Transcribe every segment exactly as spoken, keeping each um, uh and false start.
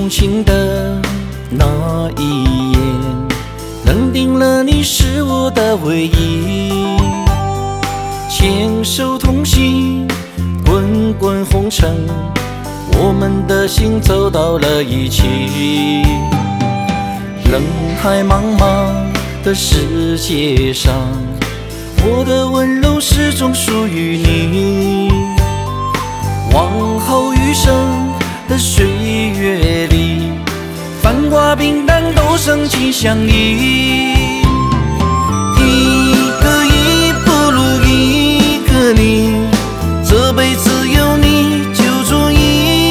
动情的那一眼，认定了你是我的唯一。牵手同行，滚滚红尘，我们的心走到了一起。人海茫茫的世界上，我的温柔始终属于你。往后余生的岁月里，繁华平淡都深情相依。一个一不如一个你，这辈子有你就足以。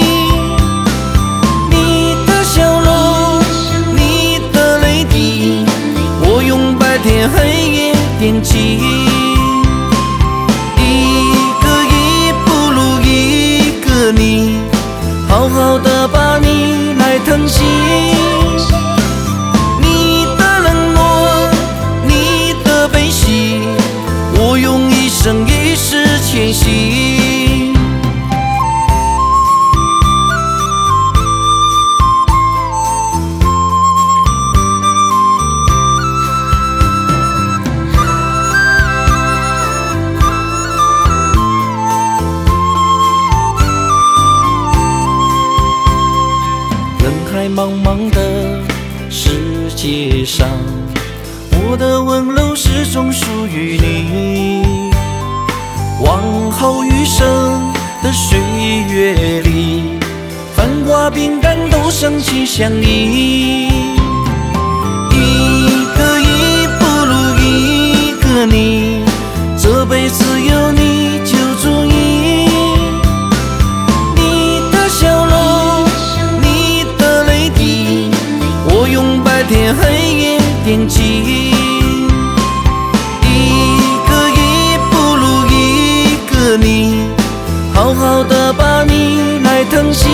你的笑容，你的泪滴，我用白天黑夜惦记。你好好的把你来疼惜，你的冷漠，你的悲喜，我用一生一世牵系。茫茫的世界上，我的温柔始终属于你。往后余生的岁月里，繁华平淡都深情相依。一个一不如一个你，这辈子有你就足以。你的笑容，白天黑夜惦记。一个一不如一个你，好好的把你来疼惜。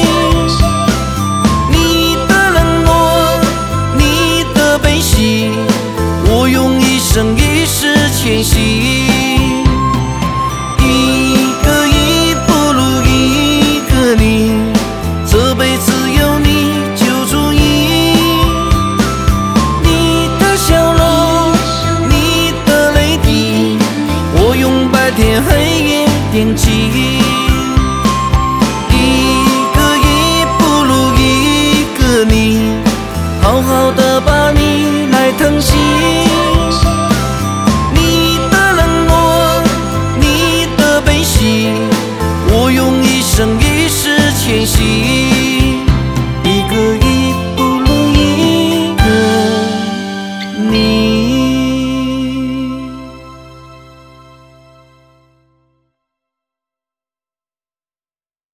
你的冷漠，你的悲喜，我用一生一世牵系。一个一不如一个你，这辈子有你就足以。白天黑夜惦记，一个一不如一个你，好好的把